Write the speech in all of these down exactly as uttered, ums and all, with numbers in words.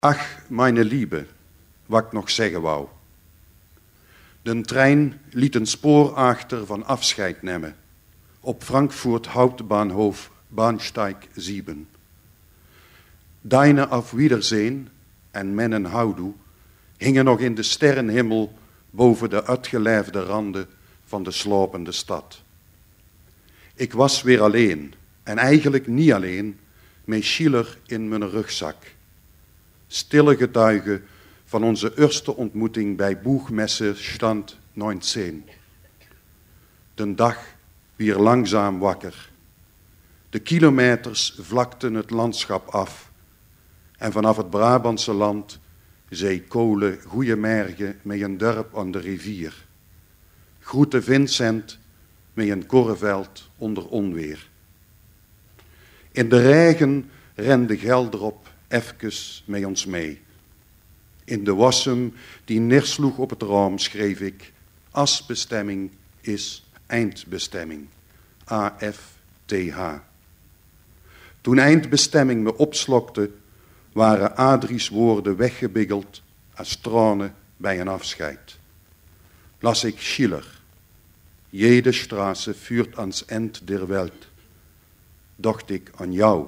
Ach, meine Liebe, wat ik nog zeggen wou. De trein liet een spoor achter van afscheid nemen op Frankfurt Hauptbahnhof Bahnsteig zeven. Deine Auf Wiedersehen en mennen houdoe hingen nog in de sterrenhemel boven de uitgelijfde randen van de slopende stad. Ik was weer alleen, en eigenlijk niet alleen, met Schiller in mijn rugzak. Stille getuige van onze eerste ontmoeting bij Buchmesse stand negentien. De dag wier langzaam wakker. De kilometers vlakten het landschap af. En vanaf het Brabantse land zei Kolen goeiemergen met een dorp aan de rivier. Groette Vincent met een korreveld onder onweer. In de regen rende Gelderop even met ons mee. In de wassem die neersloeg op het raam schreef ik: Asbestemming is eindbestemming. A F T H. Toen eindbestemming me opslokte, waren Adrie's woorden weggebiggeld als tranen bij een afscheid. Las ik Schiller. Jede Straße führt ans End der Welt. Dacht ik aan jou.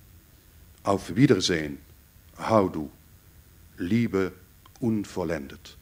Auf Wiedersehen, houdoe, Liebe unvollendet.